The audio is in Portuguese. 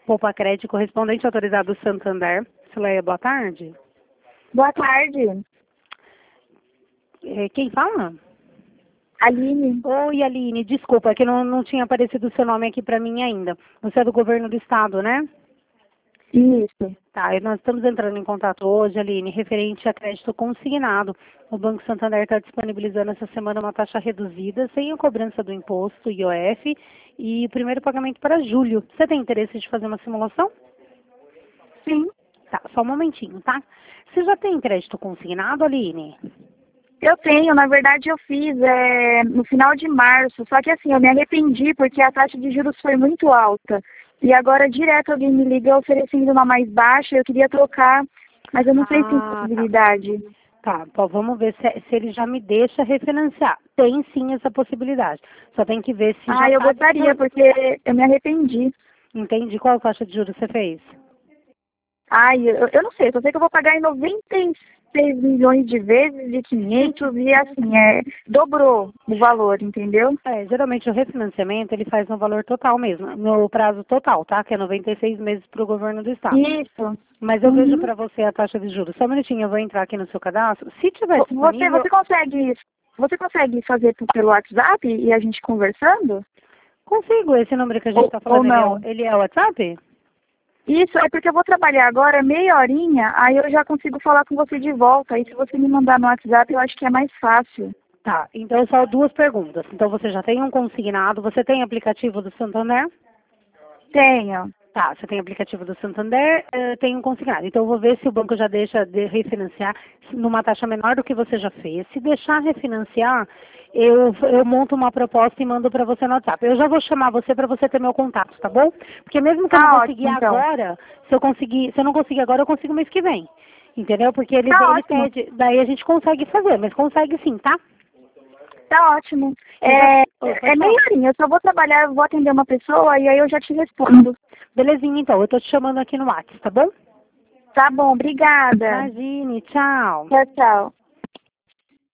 Poupa Crédito, correspondente autorizado Santander. Sileia, boa tarde. Boa tarde. Quem fala? Aline. Oi, Aline, desculpa, é que não tinha aparecido o seu nome aqui para mim ainda. Você é do governo do estado, né? Isso. Tá, e nós estamos entrando em contato hoje, Aline, referente a crédito consignado. O Banco Santander está disponibilizando essa semana uma taxa reduzida, sem a cobrança do imposto, IOF, e o primeiro pagamento para julho. Você tem interesse de fazer uma simulação? Sim, Tá, só um momentinho, tá? Você já tem crédito consignado, Aline? eu tenho. Na verdade, eu fiz no final de março. Só que assim, eu me arrependi porque a taxa de juros foi muito alta. E agora, direto, alguém me liga oferecendo uma mais baixa. Eu queria trocar, mas eu não sei se tem Tá. possibilidade. Tá, então vamos ver se ele já me deixa refinanciar. Tem sim essa possibilidade. Só tem que ver se já Eu tá gostaria, porque eu me arrependi. Entendi. Qual taxa de juros você fez? Eu não sei. Só sei que eu vou pagar em 96 milhões de vezes de 500 e assim, dobrou o valor, entendeu? Geralmente o refinanciamento ele faz no valor total mesmo, no prazo total, tá? Que é 96 meses para o governo do estado. Isso. Mas eu vejo para você a taxa de juros. Só um minutinho, eu vou entrar aqui no seu cadastro. Se tiver disponível... Você consegue fazer pelo WhatsApp e a gente conversando? Consigo. Esse número que a gente está Ou falando, não? ele é o WhatsApp? Isso, é porque eu vou trabalhar agora meia horinha, aí eu já consigo falar com você de volta. Aí se você me mandar no WhatsApp, eu acho que é mais fácil. Tá, então só duas perguntas. Então você já tem um consignado, você tem aplicativo do Santander? Tenho. Tá, você tem aplicativo do Santander, tem um consignado. Então eu vou ver se o banco já deixa de refinanciar numa taxa menor do que você já fez. Se deixar refinanciar, eu monto uma proposta e mando para você no WhatsApp. Eu já vou chamar você para você ter meu contato, tá bom? Porque mesmo que eu não Tá conseguir ótimo, então. agora, se eu não conseguir agora, eu consigo mês que vem. Entendeu? Porque ele Tá ótimo. pede, daí a gente consegue fazer, mas consegue sim, tá? Tá ótimo. Pode É falar. meia horinha, eu só vou trabalhar, eu vou atender uma pessoa e aí eu já te respondo. Belezinha, então. Eu tô te chamando aqui no WhatsApp, tá bom? Tá bom, obrigada. Imagine, tchau. Tchau, tchau.